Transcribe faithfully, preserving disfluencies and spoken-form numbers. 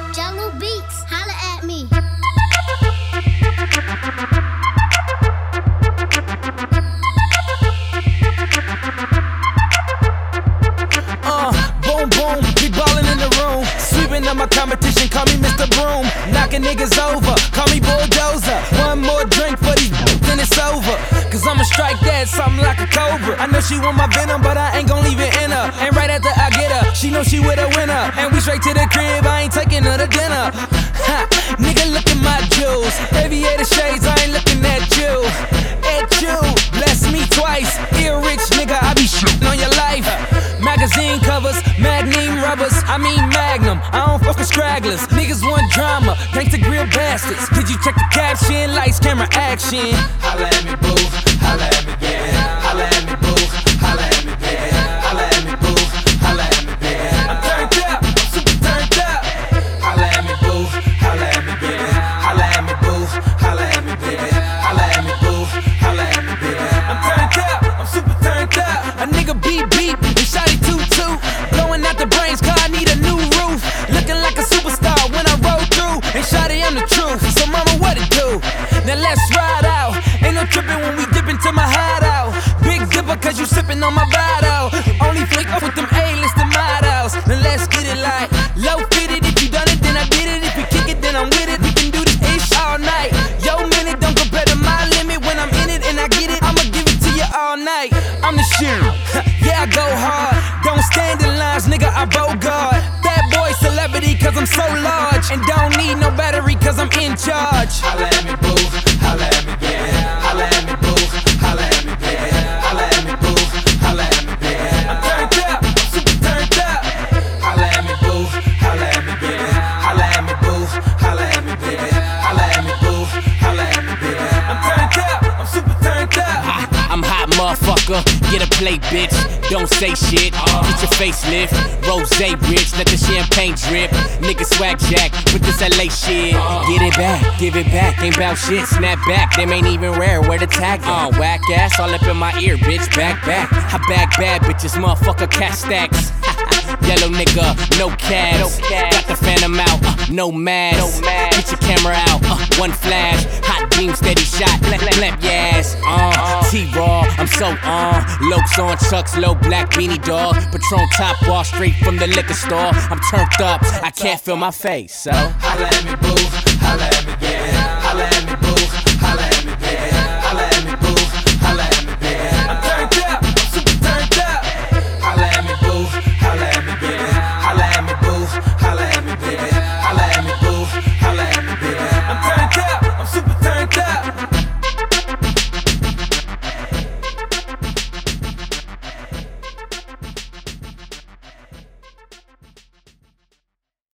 Jello Beats, holla at me. Uh, boom, boom, we ballin' in the room. Sweeping up my competition, call me Mister Broom. Knocking niggas over, call me Bulldozer. One more drink for these then it's over. Cause I'ma strike that something like a cobra. I know she want my venom, but I ain't gon' leave it in her. And right after I get her, she know she with a winner. And we straight to the crib, I ain't taking her to dinner. Ha, nigga, look at my jewels. Aviator shades, I ain't looking at you. At you, bless me twice. Ear rich, nigga, I be shitting on your life. Magazine covers, magnum rubbers, I mean magnum. I don't fuck with stragglers. Niggas want drama, thanks to grill bastards. Did you check the caption? Lights, camera, action. Holla at me, boo. Holla at me, yeah. Holla at me, boo. Holla at me, yeah. Holla at me, boo. Holla at me, yeah. I'm turned up, I'm super turned up. Holla at me, boo. Holla at me, yeah. Holla at me, boo. Holla at me, yeah. Holla at me, boo. Holla at me, yeah. I'm turned up, I'm super turned up. A nigga beep beep, and shotty toot toot. Blowing out the brains, car I need a new roof. Looking like a superstar when I roll through. And shotty, I'm the truth, so mama, what it do? Now let's ride out. Ain't no tripping when we dip into my hideout. Big dipper, cause you sipping on my bottle. Only flick up with them A-listed models. Now let's get it like low fitted. If you done it, then I did it. If you kick it, then I'm with it. We can do this ish all night. Yo, minute don't compare to my limit. When I'm in it and I get it, I'ma give it to you all night. I'm the shit. Yeah, I go hard. Don't stand in lines, nigga, I bogart. Bad boy celebrity, cause I'm so large. And don't need no battery, cause I'm in charge. Holla at me, boo. Holla at me, yeah. Holla at me, boo. Holla at me, yeah. Holla at me, boo. Holla at me, yeah. I'm turned up, I'm super turned up. Holla at me, boo. Holla at me, yeah. Holla at me, boo. Holla at me, yeah. Holla at me, boo. Holla at me, yeah. I'm turned up, I'm super turned up. I'm hot, motherfucker. Get a plate, bitch. Don't say shit. Get your facelift. Rose rich, let the champagne drip. Nigga swag jack with this L A shit. Get it back, give it back. Ain't bout shit. Snap back, them ain't even rare. Where the tag on? Whack ass all up in my ear, bitch. Back, back. I bag bad bitches, motherfucker. Cat stacks. Yellow nigga, no cabs. Got the phantom out, uh, no mask. Get your camera out, uh, one flash. Hot beam, steady shot. Clamp your ass. Uh, T-Raw, I'm so on. Lokes on Chucks, low black beanie dog. Patron top wall straight from the liquor store. I'm turned up, I can't feel my face, so Holla at me, boo. Holla at me, yeah. Holla at me, boo.